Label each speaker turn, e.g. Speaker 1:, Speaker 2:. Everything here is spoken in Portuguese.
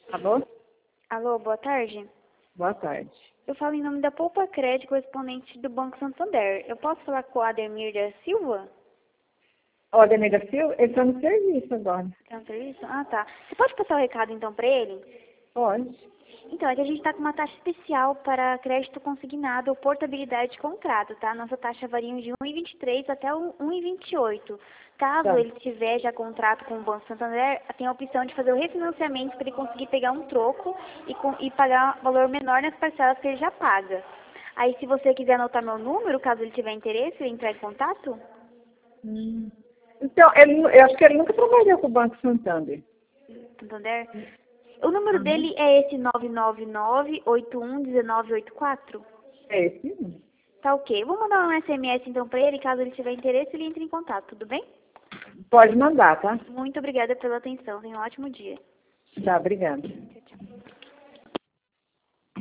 Speaker 1: Alô?
Speaker 2: Alô, boa tarde.
Speaker 1: Boa tarde.
Speaker 2: Eu falo em nome da Poupa Crédito, correspondente do Banco Santander. Eu posso falar com o Ademir da Silva?
Speaker 1: Ó, Ademir da Silva, ele está no serviço agora.
Speaker 2: Tá no serviço? Ah, tá. Você pode passar o recado então para ele?
Speaker 1: Pode.
Speaker 2: Então, é que a gente está com uma taxa especial para crédito consignado ou portabilidade de contrato, tá? Nossa taxa varia de 1,23 até 1,28. Caso
Speaker 1: Tá.
Speaker 2: ele tiver já contrato com o Banco Santander, tem a opção de fazer o refinanciamento para ele conseguir pegar um troco e pagar valor menor nas parcelas que ele já paga. Aí, se você quiser anotar meu número, caso ele tiver interesse em entrar em contato,
Speaker 1: Então, eu acho que ele nunca trabalhou com o Banco Santander.
Speaker 2: Santander, o número
Speaker 1: Uhum.
Speaker 2: dele é esse 999-811984?
Speaker 1: É esse mesmo.
Speaker 2: Tá ok. Eu vou mandar um SMS então pra ele, caso ele tiver interesse, ele entre em contato, tudo bem?
Speaker 1: Pode mandar, tá?
Speaker 2: Muito obrigada pela atenção. Tenha um ótimo dia.
Speaker 1: Tá, obrigada.